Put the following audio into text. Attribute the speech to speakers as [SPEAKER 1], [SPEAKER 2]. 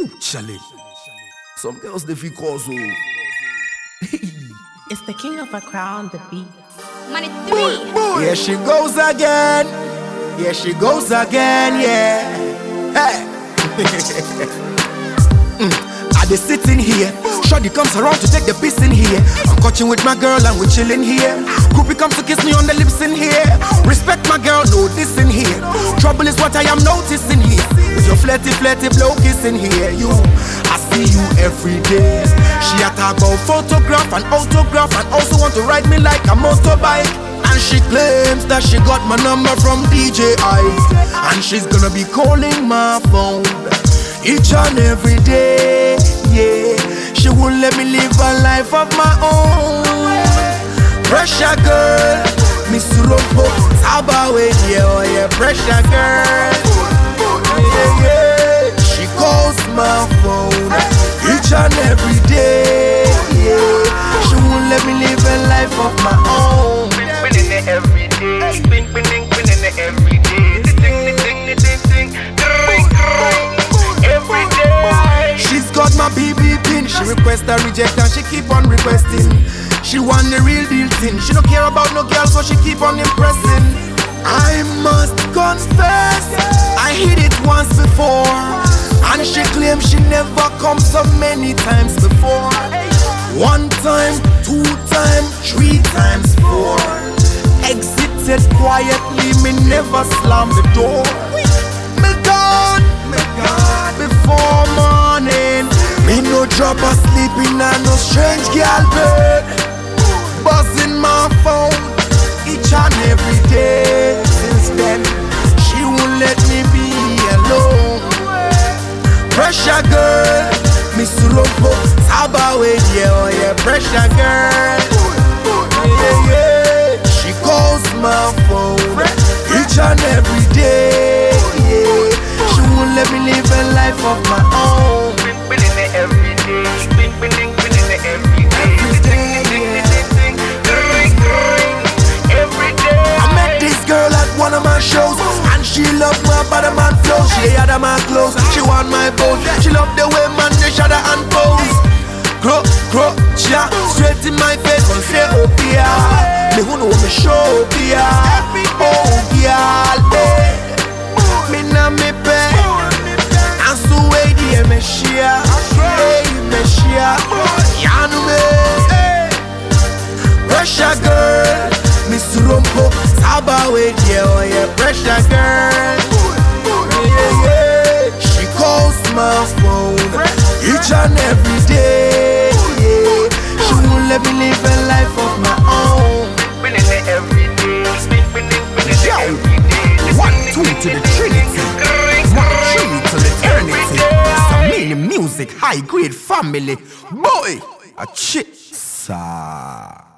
[SPEAKER 1] Ooh, Charlie. Some girls they feel cause.
[SPEAKER 2] It's the king of a crown, the beat.
[SPEAKER 3] Money 3.
[SPEAKER 1] Here she goes again. Here she goes again, yeah. Hey. I just sitting here. Shorty comes around to take the piss in here. I'm coaching with my girl and we chilling here. Groupie comes to kiss me on the lips in here. Respect my girl, no this in here. Trouble is what I am noticing here. With your flirty blow kiss in here. I see you every day. She a talk about photograph and autograph and also want to ride me like a motorbike. And she claims that she got my number from DJ Ice. And she's gonna be calling my phone each and every day, yeah. She won't let me live a life of my own. Pressure girl, Miss Rompo, Sabawe, yeah, pressure girl. Yeah. She calls my phone each and every day, yeah. She won't let me live a life of my own.
[SPEAKER 4] Spinning it every day, spinning it every day. Ding, every day.
[SPEAKER 1] She's got my BB pin. She request a reject and she keep on requesting. She want the real deal thing. She don't care about no girl, so she keep on impressing. I must confess, I hit it once before, and she claims she never come so many times before. 1 time, 2 time, 3 times, 4. Exited quietly, me never slam the door. Me gone before morning. Me no drop asleep in a no strange girl bed. Buzzing my phone each and every day. Since then, she won't let me be alone. Pressure girl, Miss Rompo, Sabawe, yeah, pressure girl. Yeah. She calls my phone each and every day, yeah. She won't let me live a life of my own.
[SPEAKER 4] Spinning it every day, spinning it every day. Every day.
[SPEAKER 1] I met this girl at one of my shows, and she loved my bottom and flow. She had my clothes, she want my boat. She loved the way man they shudder and pose. Cha, straight in my face, on say oh yeah. Me who know me show yeah. Oh yeah, me na me pay. And so way the me share, me share. Yanu me. Pressure girl, Miss Rompo, Sabawe, yeah, pressure girl. Yeah. She calls my phone each and every day, yeah. She won't let me live a life of my own.
[SPEAKER 4] Spinning it every day, spinning it every day.
[SPEAKER 1] 1, 2 to the Trinity, 1, 3 to eternity. Some meaning music, high grade family. Boy, a chit, sir.